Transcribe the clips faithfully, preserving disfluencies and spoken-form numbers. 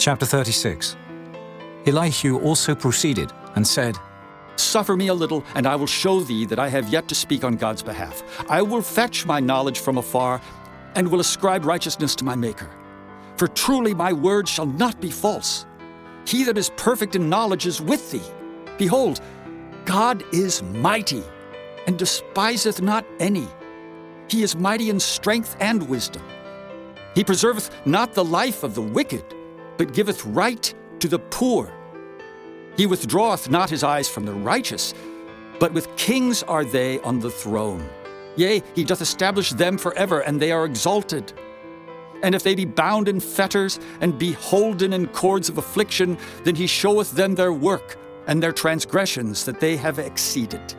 Chapter thirty-six. Elihu also proceeded and said, Suffer me a little, and I will show thee that I have yet to speak on God's behalf. I will fetch my knowledge from afar, and will ascribe righteousness to my Maker. For truly my word shall not be false. He that is perfect in knowledge is with thee. Behold, God is mighty, and despiseth not any. He is mighty in strength and wisdom. He preserveth not the life of the wicked, but giveth right to the poor. He withdraweth not his eyes from the righteous, but with kings are they on the throne. Yea, he doth establish them forever, and they are exalted. And if they be bound in fetters, and be holden in cords of affliction, then he showeth them their work, and their transgressions that they have exceeded.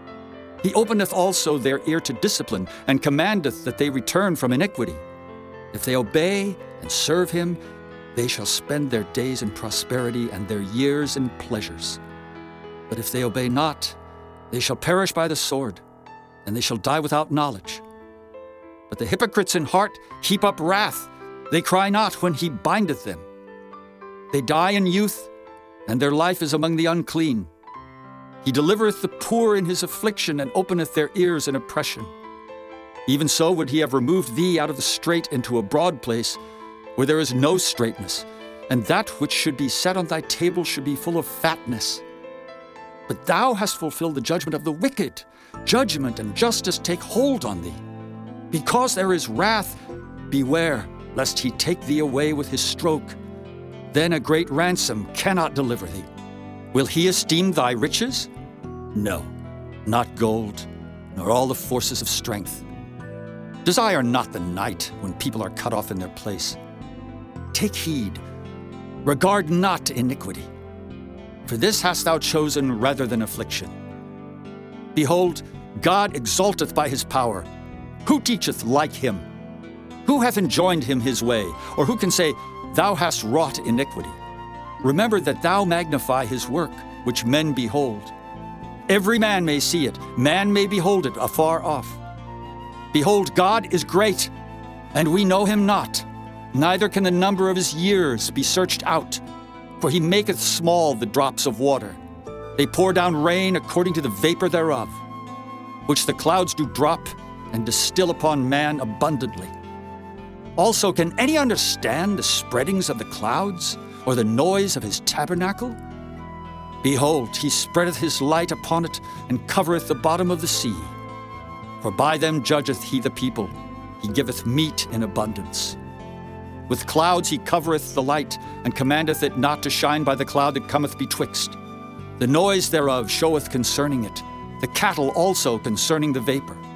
He openeth also their ear to discipline, and commandeth that they return from iniquity. If they obey and serve him, they shall spend their days in prosperity and their years in pleasures. But if they obey not, they shall perish by the sword, and they shall die without knowledge. But the hypocrites in heart heap up wrath. They cry not when he bindeth them. They die in youth, and their life is among the unclean. He delivereth the poor in his affliction, and openeth their ears in oppression. Even so would he have removed thee out of the strait into a broad place, where there is no straightness, and that which should be set on thy table should be full of fatness. But thou hast fulfilled the judgment of the wicked. Judgment and justice take hold on thee. Because there is wrath, beware, lest he take thee away with his stroke. Then a great ransom cannot deliver thee. Will he esteem thy riches? No, not gold, nor all the forces of strength. Desire not the night when people are cut off in their place. Take heed, regard not iniquity, for this hast thou chosen rather than affliction. Behold, God exalteth by his power. Who teacheth like him? Who hath enjoined him his way, or who can say, Thou hast wrought iniquity? Remember that thou magnify his work, which men behold. Every man may see it, man may behold it afar off. Behold, God is great, and we know him not. Neither can the number of his years be searched out. For he maketh small the drops of water. They pour down rain according to the vapor thereof, which the clouds do drop and distill upon man abundantly. Also, can any understand the spreadings of the clouds, or the noise of his tabernacle? Behold, he spreadeth his light upon it, and covereth the bottom of the sea. For by them judgeth he the people, he giveth meat in abundance. With clouds he covereth the light, and commandeth it not to shine by the cloud that cometh betwixt. The noise thereof showeth concerning it, the cattle also concerning the vapor.